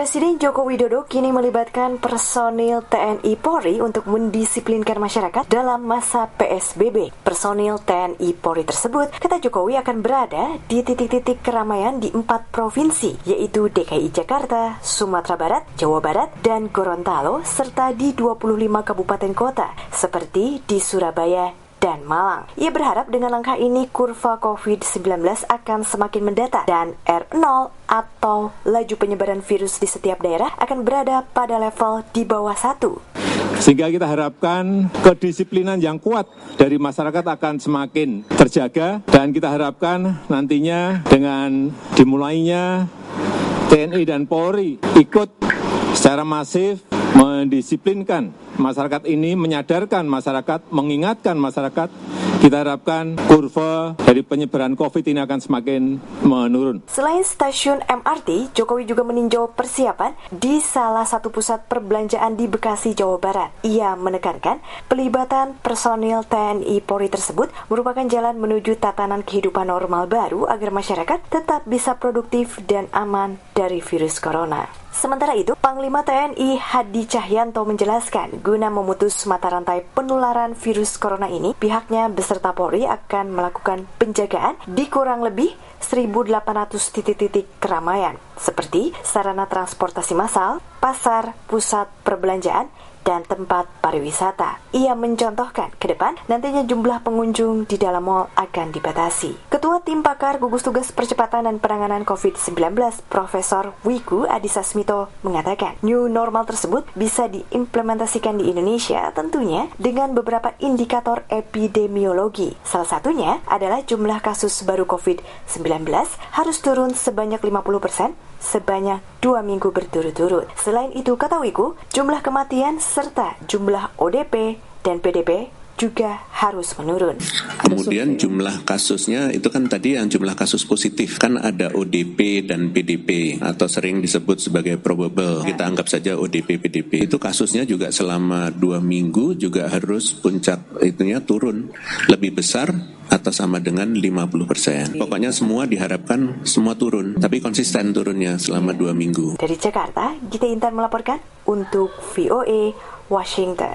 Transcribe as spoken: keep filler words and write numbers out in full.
Presiden Joko Widodo kini melibatkan personil T N I Polri untuk mendisiplinkan masyarakat dalam masa P S B B. Personil T N I Polri tersebut, kata Jokowi, akan berada di titik-titik keramaian di empat provinsi, yaitu D K I Jakarta, Sumatera Barat, Jawa Barat, dan Gorontalo, serta di dua puluh lima kabupaten kota, seperti di Surabaya dan Malang. Ia berharap dengan langkah ini kurva covid sembilan belas akan semakin mendata dan R nol atau laju penyebaran virus di setiap daerah akan berada pada level di bawah satu. Sehingga kita harapkan kedisiplinan yang kuat dari masyarakat akan semakin terjaga, dan kita harapkan nantinya dengan dimulainya T N I dan Polri ikut secara masif mendisiplinkan masyarakat ini, menyadarkan masyarakat, mengingatkan masyarakat. Kita harapkan kurva dari penyebaran COVID ini akan semakin menurun. Selain stasiun M R T, Jokowi juga meninjau persiapan di salah satu pusat perbelanjaan di Bekasi, Jawa Barat. Ia menekankan pelibatan personil T N I Polri tersebut merupakan jalan menuju tatanan kehidupan normal baru agar masyarakat tetap bisa produktif dan aman dari virus corona. Sementara itu, Panglima T N I Hadi Cahyanto menjelaskan, guna memutus mata rantai penularan virus corona ini, pihaknya beserta Polri akan melakukan penjagaan di kurang lebih seribu delapan ratus titik-titik keramaian, seperti sarana transportasi massal, pasar, pusat perbelanjaan, dan tempat pariwisata. Ia mencontohkan ke depan nantinya jumlah pengunjung di dalam mal akan dibatasi. Ketua Tim Pakar Gugus Tugas Percepatan dan Penanganan covid sembilan belas, Profesor Wiku Adhisa Smito mengatakan, new normal tersebut bisa diimplementasikan di Indonesia tentunya dengan beberapa indikator epidemiologi. Salah satunya adalah jumlah kasus baru covid sembilan belas harus turun sebanyak lima puluh persen sebanyak dua minggu berturut-turut. Selain itu, kata Wiku, jumlah kematian serta jumlah O D P dan P D P juga harus menurun. Kemudian jumlah kasusnya itu kan tadi yang jumlah kasus positif, kan ada O D P dan P D P atau sering disebut sebagai probable. Kita anggap saja O D P, P D P. Itu kasusnya juga selama dua minggu juga harus puncak itunya turun lebih besar atau sama dengan lima puluh persen. Pokoknya semua diharapkan semua turun, tapi konsisten turunnya selama dua minggu. Dari Jakarta, Gita Intan melaporkan untuk V O A Washington.